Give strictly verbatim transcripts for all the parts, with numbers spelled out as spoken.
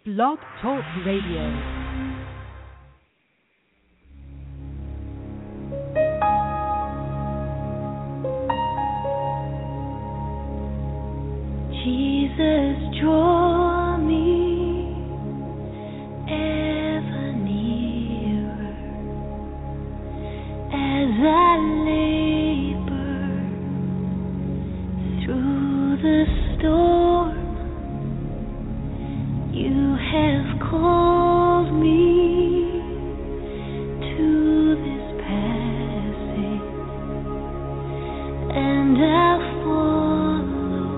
Blog Talk Radio. Jesus, draw me ever nearer as I labor through the storm. You have called me to this passage, and I'll follow.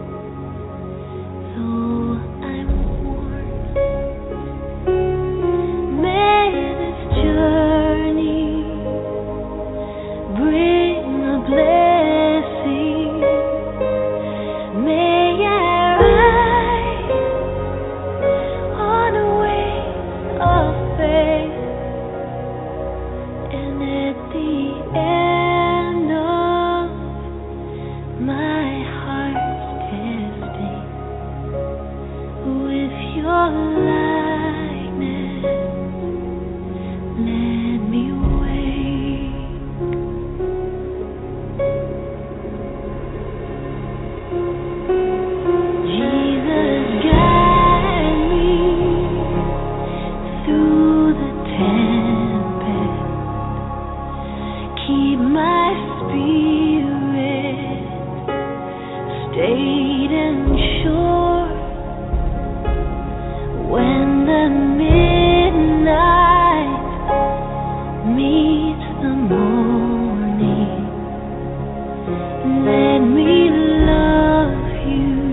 Though I'm worn, may this journey bring a blessing. May I rise on wings of faith, and at the end of my heart's testing, with your likeness, let me wake. Jesus, guide me through the tempest. Keep my spirit stayed and sure. When the midnight meets the morning, let me love you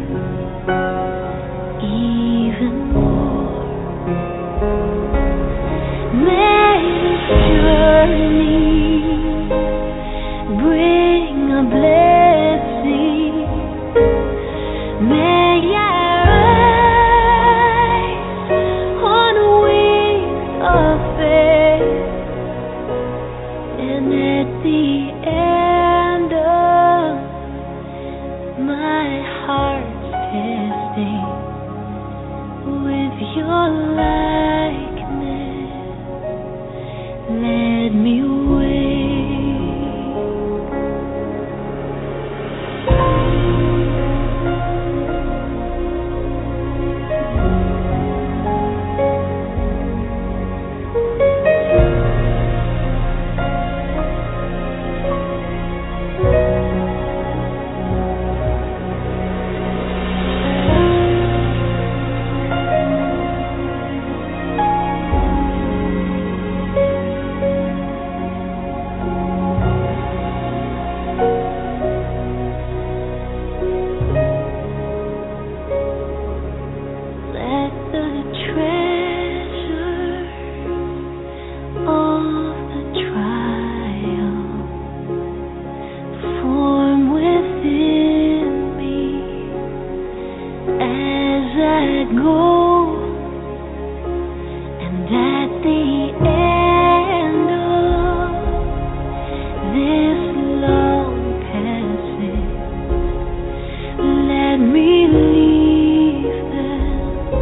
even more. May this journey bring a blessing. May I rise on wings of faith, and at the end of my heart's testing, with your likeness, let me wake. Let the treasure of the trial form within me as I go, and at the end of this long passage, let me leave them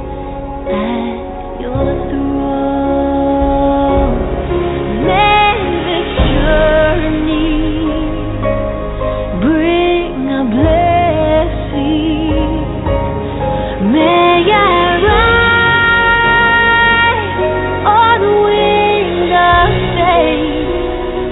at your throne. May this journey bring a blessing. May I rise on wings of faith,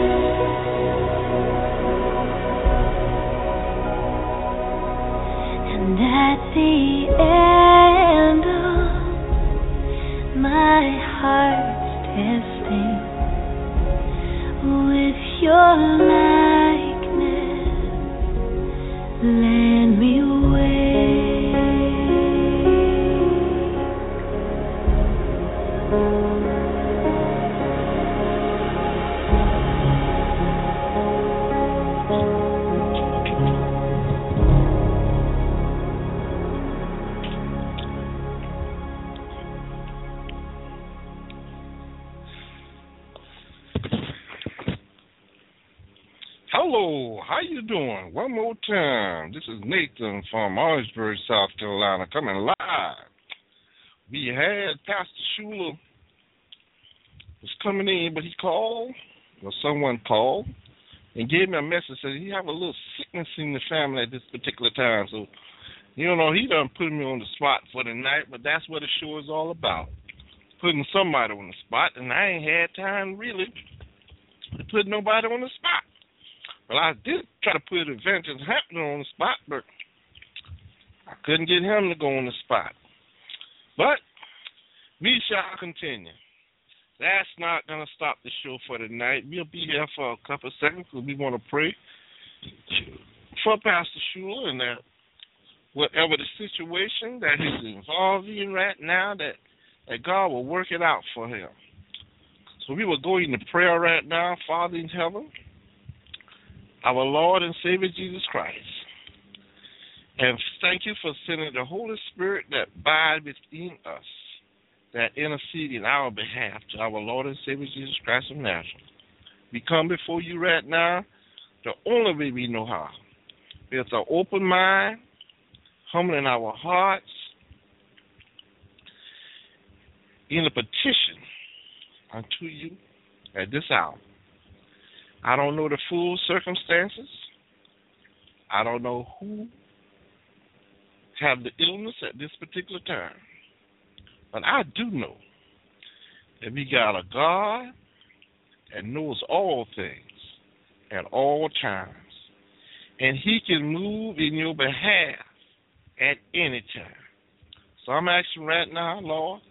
and at the end of my heart's testing, with your likeness, let me wake. Hello, how you doing? One more time. This is Nathan from Orangeburg, South Carolina, coming live we had Pastor Schuler was coming in, but he called, or someone called, and gave me a message, said he have a little sickness in the family at this particular time. So, you know, he done put me on the spot for the night, but that's what the show is all about, putting somebody on the spot, and I ain't had time really to put nobody on the spot. Well, I did try to put Evangelist Hampton on the spot, but I couldn't get him to go on the spot. But we shall continue. That's not going to stop the show for tonight. We'll be here for a couple of seconds because we want to pray for Pastor Schuler and that whatever the situation that he's involved in right now, that, that God will work it out for him. So we will go into prayer right now. Father in heaven, our Lord and Savior Jesus Christ, and thank you for sending the Holy Spirit that abides within us, that intercede in our behalf to our Lord and Savior Jesus Christ of Nazareth. We come before you right now the only way we know how. With an open mind, humbling our hearts, in a petition unto you at this hour. I don't know the full circumstances. I don't know who have the illness at this particular time. But I do know that we got a God that knows all things at all times. And he can move in your behalf at any time. So I'm asking right now, Lord,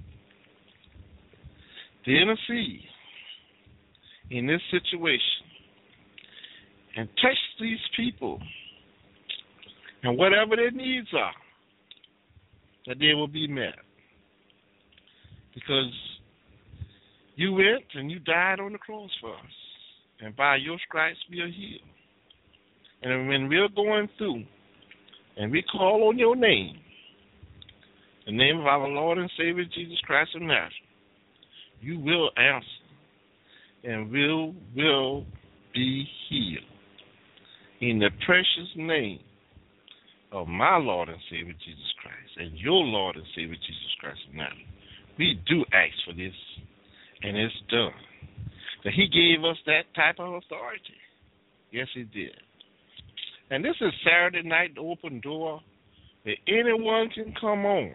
to intercede in this situation and touch these people and whatever their needs are, that they will be met. Because you went and you died on the cross for us, and by your stripes we are healed. And when we're going through and we call on your name, the name of our Lord and Savior Jesus Christ of Nazareth, you will answer and will will be healed. In the precious name of my Lord and Savior Jesus Christ and your Lord and Savior Jesus Christ of Nazareth, we do ask for this, and it's done. That he gave us that type of authority. Yes, he did. And this is Saturday night, the open door, that anyone can come on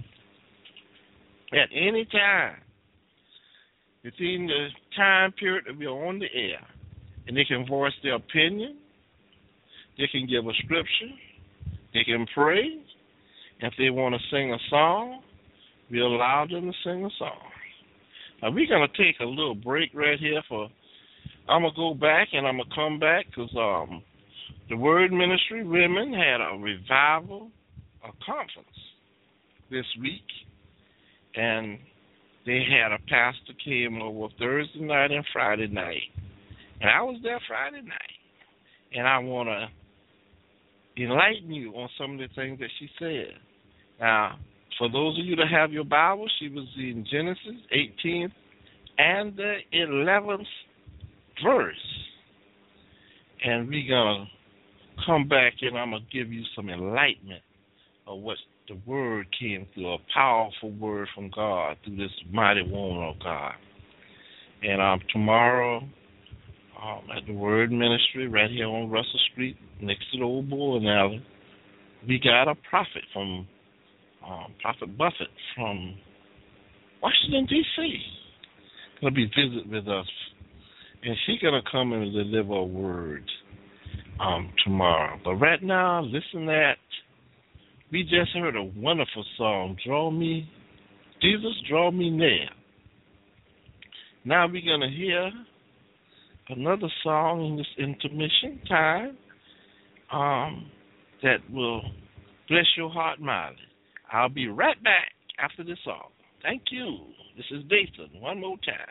at any time within the time period that we are on the air. And they can voice their opinion. They can give a scripture. They can pray. If they want to sing a song, we allow them to sing a song. Now, we're going to take a little break right here for, I'm going to go back and I'm going to come back because um, the Word Ministry Women had a revival, a conference this week, and they had a pastor came over Thursday night and Friday night. And I was there Friday night. And I want to enlighten you on some of the things that she said. Now, for those of you that have your Bible, she was in Genesis eighteenth and the eleventh verse. And we're going to come back and I'm going to give you some enlightenment of what the word came through, a powerful word from God through this mighty woman of God. And um, tomorrow um, at the Word Ministry right here on Russell Street next to the old bowling alley, we got a prophet from um, Prophet Buffett from Washington, D C going to be visit with us. And she's going to come and deliver a word um, tomorrow. But right now, listen that. We just heard a wonderful song, Draw Me, Jesus, Draw Me Near. Now we're going to hear another song in this intermission time um, that will bless your heart mildly. I'll be right back after this song. Thank you. This is Dathan, one more time.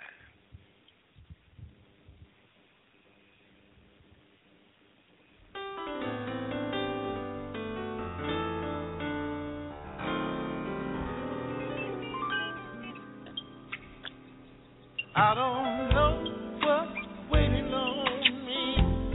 I don't know what's waiting on me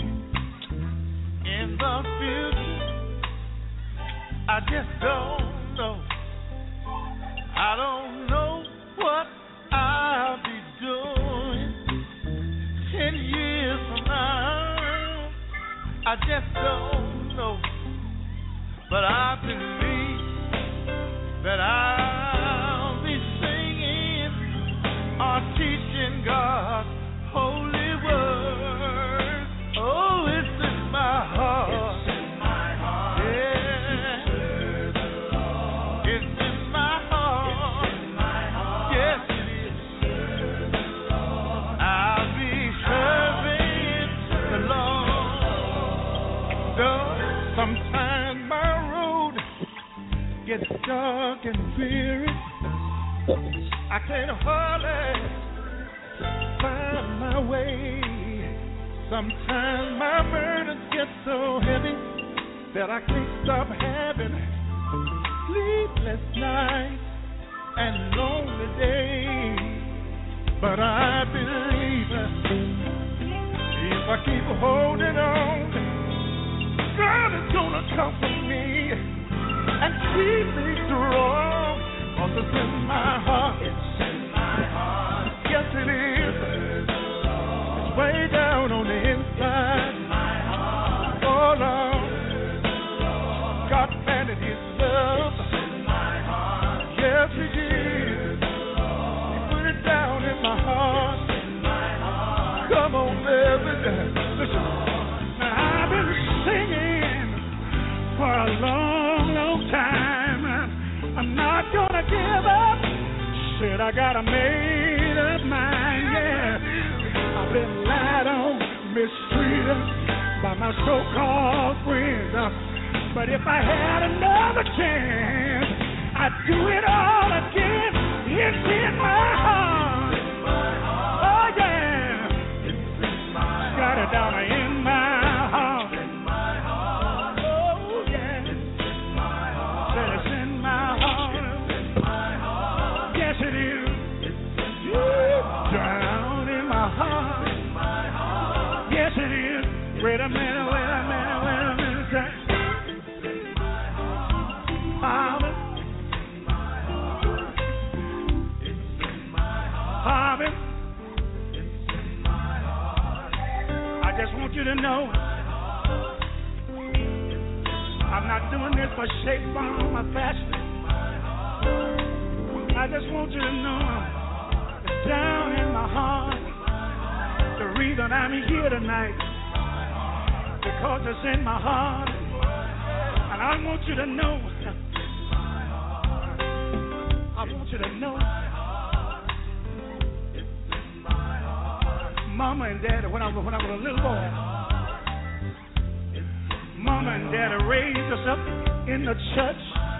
in the future. I just don't know. I I don't know what I'll be doing ten years from now. I just don't know. But I believe that I'll be singing or teaching God's holy word. Oh, it's in my heart. It's in my heart. Yeah. Serve the Lord. It's in my heart. It's in my heart. Yes, it is. Serve the Lord. I'll be serving the Lord. Though sometimes my road gets dark and weary, I can't hardly find my way. Sometimes my burdens get so heavy that I can't stop having sleepless nights and lonely days. But I believe if I keep holding on, God is gonna comfort me and keep me strong. 'Cause it's in my heart. It's in my heart. Yes, it is. It's way down on the inside. My heart. Oh Lord, God planted His love. It's in my heart. Yes, He did. He put it down in my heart. It's in my heart. Come on, baby. Listen. Now I've been singing for a long, long time. I'm not gonna give up. Said I got a made up mind, yeah. I've been lied on, mistreated by my so-called friends. But if I had another chance, I'd do it all again. It's in my heart. Oh yeah. Got it down in my heart. Oh yeah. Said it's in my heart. Yes it is. Down in my heart. Yes it is. Wait a minute, wait a minute, wait a minute. Father. Father. I just want you to know I'm not doing this for shape, form, or fashion. I just want you to know it's down in my heart. The reason I'm here tonight, because it's in my heart. And I want you to know, I want you to know, Mama and Daddy, when I, when I was a little boy, Mama and Daddy raised us up in the church.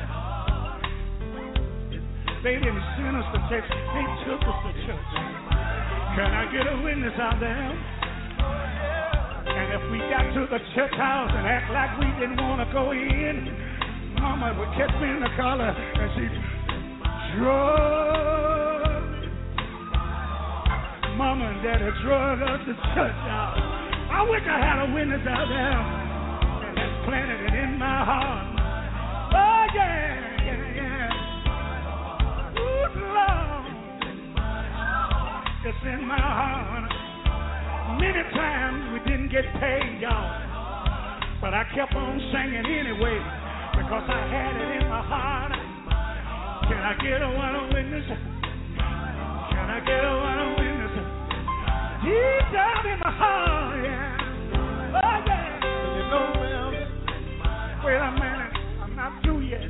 They didn't send us to church, they took us to church. Can I get a witness out there? And if we got to the church house and act like we didn't want to go in, Mama would catch me in the collar and she'd drug. Mama and Daddy drug us to church house. I wish I had a witness out there and had planted it in my heart. Oh yeah, yeah, yeah. Lord, it's in my heart. Many times we didn't get paid, y'all, but I kept on singing anyway because I had it in my heart. Can I get a one witness? Can I get a one witness? Deep down in my heart, yeah. Oh yeah. You know, well, wait a minute, I'm not through yet.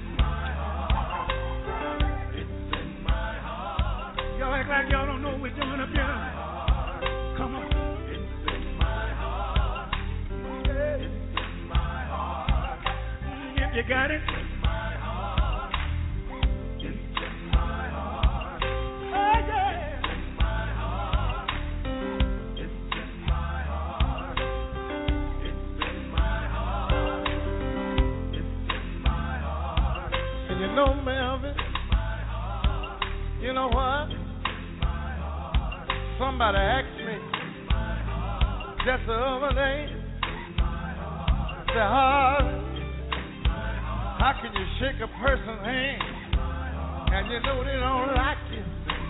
Y'all act like y'all don't know what we're doing up here. Come on. It's in my heart. It's in my heart. If you got it. It's in my heart. It's in my heart. Oh yeah. It's in my heart. It's in my heart. It's in my heart. It's in my heart. And you know, Melvin, you know what? Somebody asked me just the other day, said, Harvey, how can you shake a person's hand and you know they don't like you.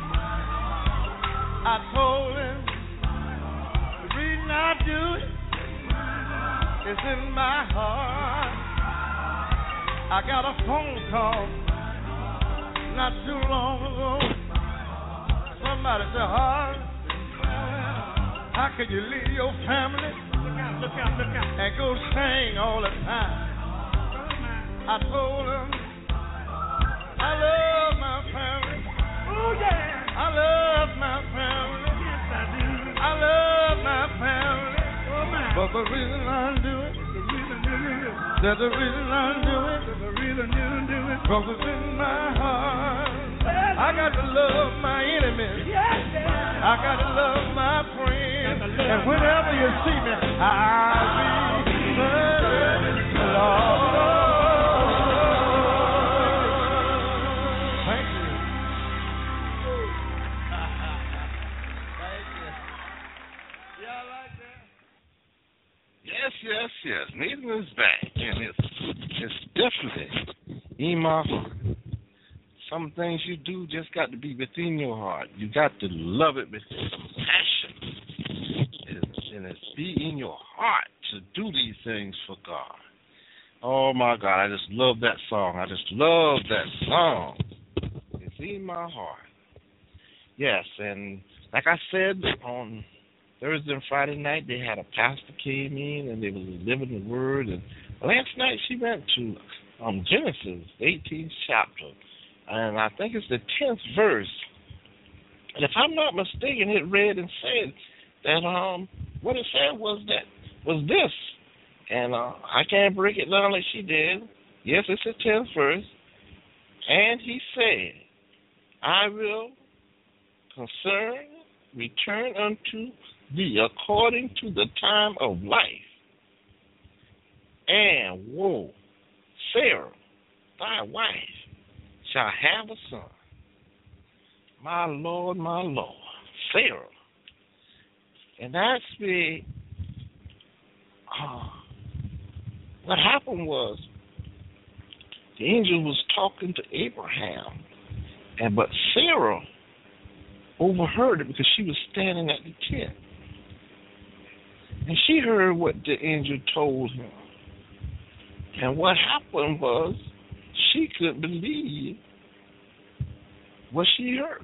I told them the reason I do it is in my heart. I got a phone call not too long ago. Somebody said, Hart, how could you leave your family look out, look out, look out. and go sing all the time? I told them I love my family. Oh, yeah. I love my family. Yes, I do. I love my family. Oh, my. But the reason I do it, the reason you do it, that the reason I do it, the reason you do it, because it's in my heart. I got to love my enemies. Yes, I got to love my friends. And whenever you see me, I'll be serving the Lord. Yes, yes, yes. Nathan is back, and it's it's definitely in my heart. Some things you do just got to be within your heart. You got to love it with passion, and it's be in your heart to do these things for God. Oh my God, I just love that song. I just love that song. It's in my heart. Yes, and like I said on Thursday and Friday night, they had a pastor came in and they was living the word. And last night she went to um, Genesis, eighteenth chapter, and I think it's the tenth verse. And if I'm not mistaken, it read and said that um, what it said was that was this, and uh, I can't break it down like she did. Yes, it's the tenth verse, and he said, "I will concern return unto thee according to the time of life. And woe, Sarah, thy wife, shall have a son." My Lord, my Lord, Sarah. And that's the, uh, what happened was, the angel was talking to Abraham, and but Sarah overheard it because she was standing at the tent. And she heard what the angel told her. And what happened was she couldn't believe what she heard.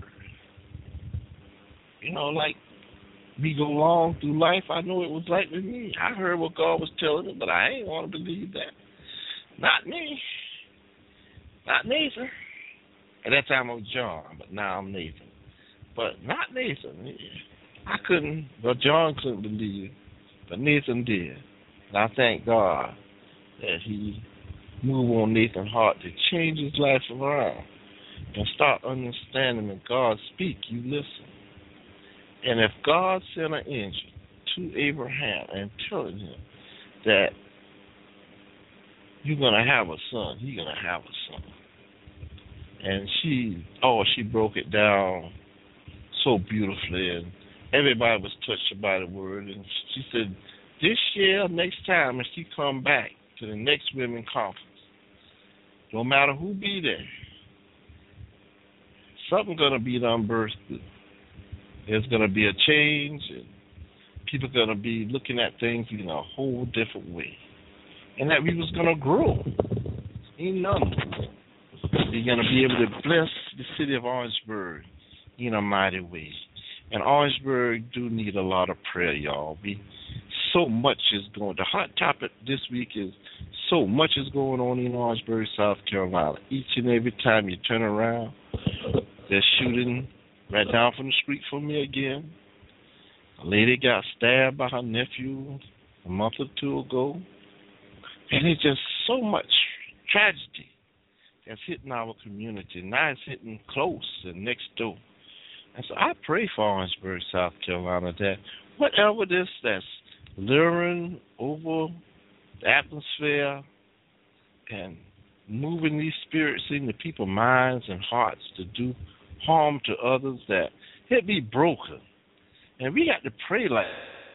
You know, like we go along through life, I know it was like with me. I heard what God was telling me, but I ain't want to believe that. Not me. Not Nathan. At that time I was John, but now I'm Nathan. But not Nathan. I couldn't, but John couldn't believe it, but Nathan did. And I thank God that he moved on Nathan's heart to change his life around and start understanding when God speak, you listen. And if God sent an angel to Abraham and telling him that you're going to have a son, he's going to have a son. And she, oh, she broke it down so beautifully, and everybody was touched by the word. And she said, this year, next time, when she come back to the next women conference, no matter who be there, something going to be unbirthed. There's going to be a change, and people are going to be looking at things in a whole different way. And that we was going to grow in numbers. We're going to be able to bless the city of Orangeburg in a mighty way. And Orangeburg do need a lot of prayer, y'all. We, so much is going. The hot topic this week is so much is going on in Orangeburg, South Carolina. Each and every time you turn around, they're shooting right down from the street from me again. A lady got stabbed by her nephew a month or two ago. And it's just so much tragedy that's hitting our community. Now it's hitting close and next door. And so I pray for Orangeburg, South Carolina, that whatever this that's luring over the atmosphere and moving these spirits into people's minds and hearts to do harm to others, that it be broken. And we got to pray like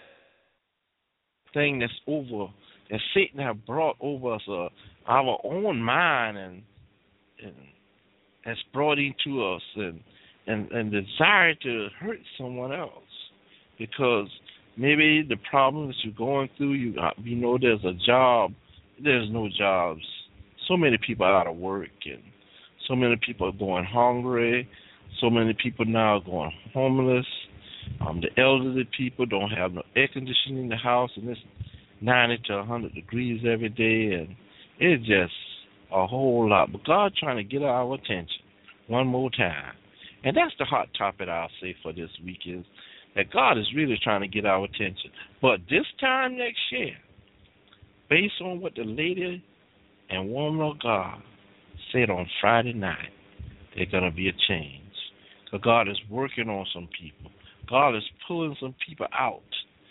thing that's over, that Satan have brought over us, uh, our own mind and, and that's brought into us and, and, and desire to hurt someone else. Because maybe the problems you're going through, you, you know there's a job, there's no jobs. So many people are out of work, and so many people are going hungry. So many people now are going homeless. Um, the elderly people don't have no air conditioning in the house, and it's ninety to one hundred degrees every day, and it's just a whole lot. But God trying to get our attention one more time. And that's the hot topic I'll say for this week is that God is really trying to get our attention. But this time next year, based on what the lady and woman of God said on Friday night, there's going to be a change. Because God is working on some people. God is pulling some people out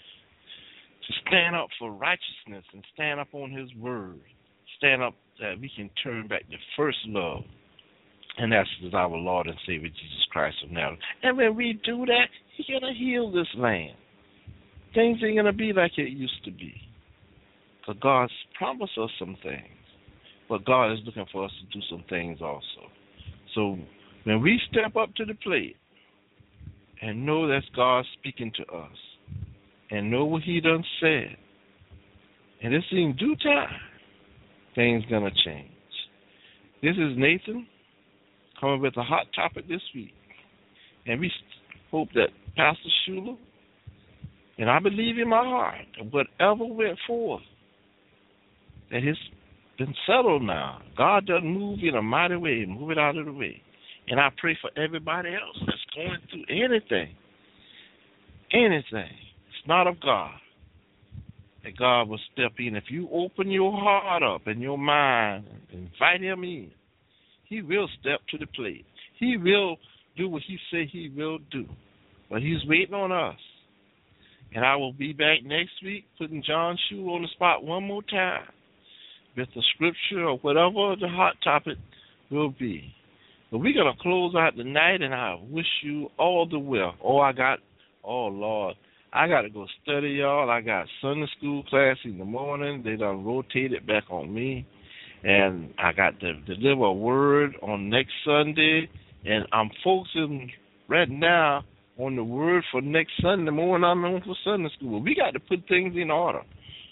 to stand up for righteousness and stand up on his word. Stand up that we can turn back to first love. And that's our Lord and Savior Jesus Christ of Nazareth. And when we do that, he's going to heal this land. Things ain't going to be like it used to be. Because God's promised us some things. But God is looking for us to do some things also. So when we step up to the plate and know that's God speaking to us and know what he done said, and it's in due time, things going to change. This is Nathan coming with a hot topic this week. And we hope that Pastor Schuler, and I believe in my heart, that whatever went forth, that it's been settled now. God doesn't move in a mighty way, move it out of the way. And I pray for everybody else that's going through anything, anything, it's not of God, that God will step in. If you open your heart up and your mind and invite him in, he will step to the plate. He will do what he said he will do. But he's waiting on us. And I will be back next week putting John Schuler on the spot one more time with the scripture or whatever the hot topic will be. But we're going to close out the night, and I wish you all the well. Oh, I got, oh, Lord, I got to go study, y'all. I got Sunday school class in the morning. They done rotated back on me. And I got to deliver a word on next Sunday. And I'm focusing right now on the word for next Sunday morning. I'm on for Sunday school. We got to put things in order.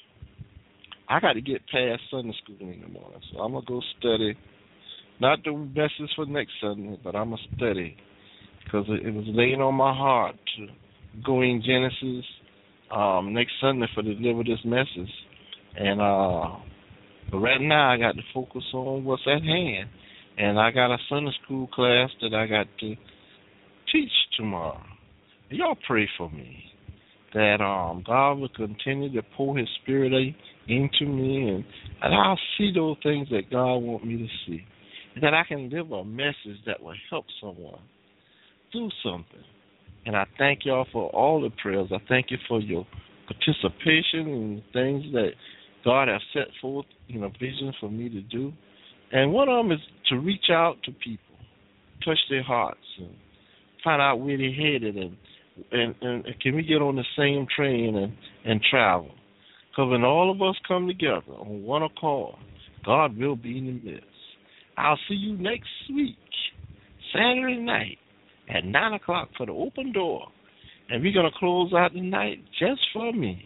I got to get past Sunday school in the morning. So I'm going to go study. Not the message for next Sunday, but I'm going to study. Because it, it was laying on my heart to go in Genesis um, next Sunday for to deliver this message. And uh, but right now I got to focus on what's at hand. And I got a Sunday school class that I got to teach tomorrow. Y'all pray for me that um, God will continue to pour his spirit into me, and, and I'll see those things that God wants me to see. And that I can live a message that will help someone do something. And I thank y'all for all the prayers. I thank you for your participation in things that God has set forth in a vision for me to do. And one of them is to reach out to people, touch their hearts, and find out where they're headed, and, and, and can we get on the same train and, and travel. Because when all of us come together on one accord, God will be in the midst. I'll see you next week, Saturday night, at nine o'clock for the open door. And we're going to close out the night just for me.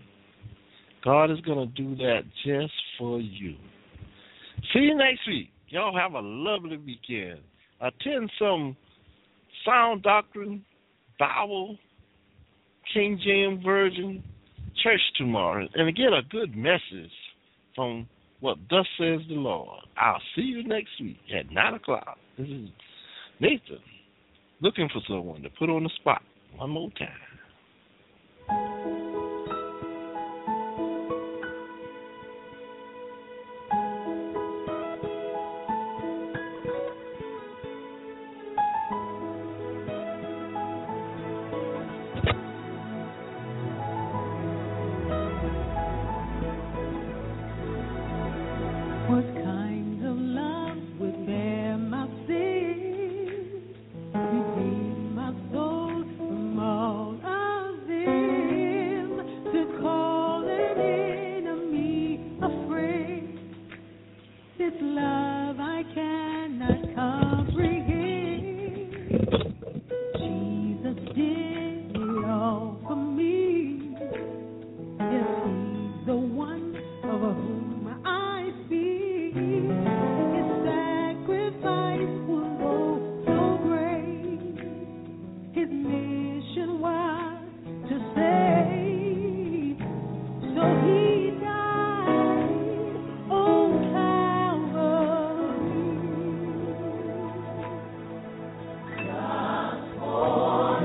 God is going to do that just for you. See you next week. Y'all have a lovely weekend. Attend some sound doctrine, Bible, King James Version church tomorrow. And get a good message from what thus says the Lord. I'll see you next week at nine o'clock. This is Nathan looking for someone to put on the spot one more time. My soul from all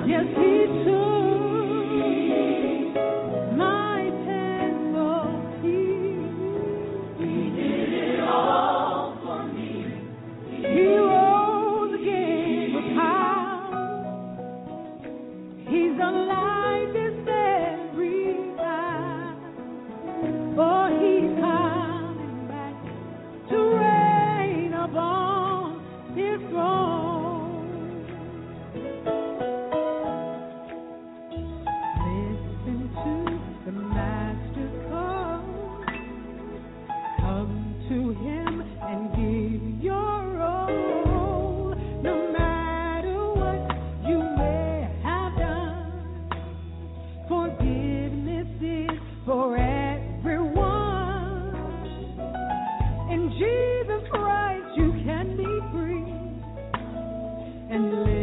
In Jesus Christ you can be free and live.